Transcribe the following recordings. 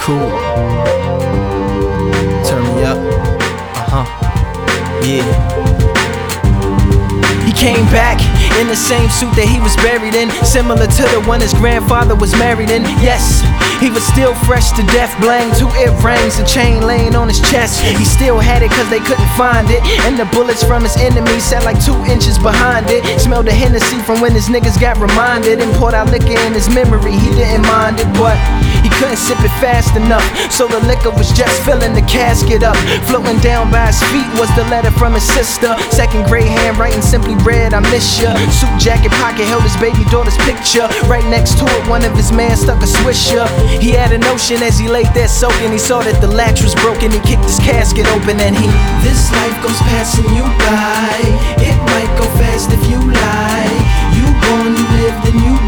cool. Turn me up. Yeah. He came back in the same suit that he was buried in, similar to the one his grandfather was married in. Yes, he was still fresh to death, blamed 2 earrings, a chain laying on his chest. He still had it cause they couldn't find it, and the bullets from his enemies sat like 2 inches behind it. Smelled the Hennessy from when his niggas got reminded, and poured out liquor in his memory. He didn't mind it, but he couldn't sip it fast enough, so the liquor was just filling the casket up. Floating down by his feet was the letter from his sister, 2nd grade handwriting, simply read, "I miss ya." Suit jacket pocket held his baby daughter's picture. Right next to it, one of his men stuck a swisher. He had a notion as he laid there soaking. He saw that the latch was broken. He kicked his casket open and he, "This life goes passing you by. It might go fast if you lie. You born, you live, then you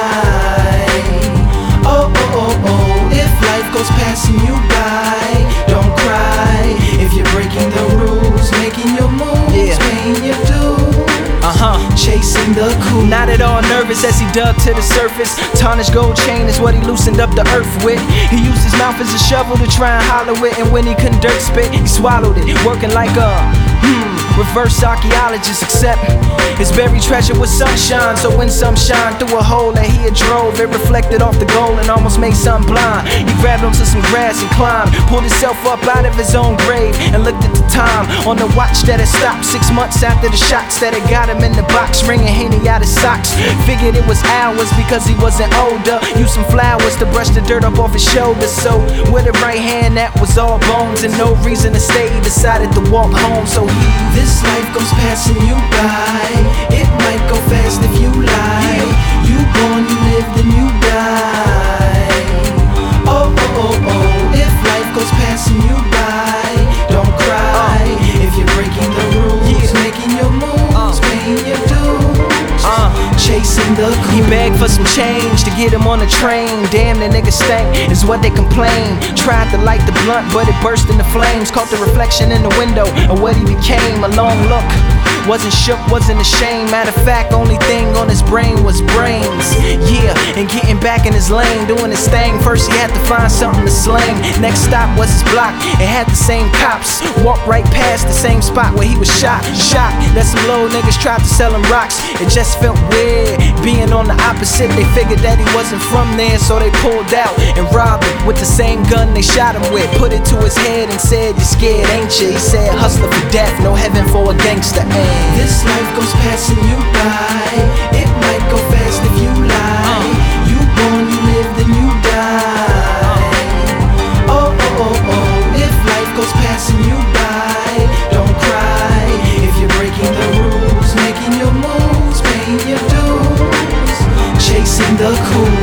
die. Oh, oh, oh, oh. If life goes passing you by, don't cry. If you're breaking the rules, making your moves, paying your dues, chasing the cool." Not at all nervous as he dug to the surface. Tarnished gold chain is what he loosened up the earth with. He used his mouth as a shovel to try and hollow it, and when he couldn't dirt spit, he swallowed it, working like a reverse archaeologist, except his buried treasure was sunshine. So when some shine through a hole that he had drove, it reflected off the gold and almost made some blind. He grabbed onto some grass and climbed, pulled himself up out of his own grave, and looked at the time on the watch that had stopped 6 months after the shots that had got him in the box, wringing Henny out his socks. Figured it was hours because he wasn't older. Used some flowers to brush the dirt up off his shoulders. So with a right hand that was all bones and no reason to stay, he decided to walk home. So he, "This life goes passing you by. It might go fast if you lie. You born, you live, then you die. Oh, oh, oh, oh. If life goes passing you by, don't cry. If you're breaking the rules, making your moves, paying your dues, chasing the cool." He begged for some change to get him on the train. Damn, the nigga stank is what they complain. Tried to light the blunt, but it burst into flames. Caught the reflection in the window of what he became. A long look, wasn't shook, wasn't ashamed. Matter of fact, only thing on his brain was brains. Yeah, and getting back in his lane, doing his thing. First he had to find something to slang. Next stop was his block, it had the same cops. Walked right past the same spot where he was shot. Shocked that some little niggas tried to sell him rocks. It just felt weird being on the opposite. They figured that he wasn't from there, so they pulled out and robbed him with the same gun they shot him with. Put it to his head and said, "You're scared, ain't you?" He said, "Hustler for death, no heaven for a gangster." This life goes passing you by. It might go fast if you lie. You born, you live, then you die. Oh, oh, oh, oh. If life goes passing you by, don't cry. If you're breaking the rules, making your moves, paying your dues, chasing the cool.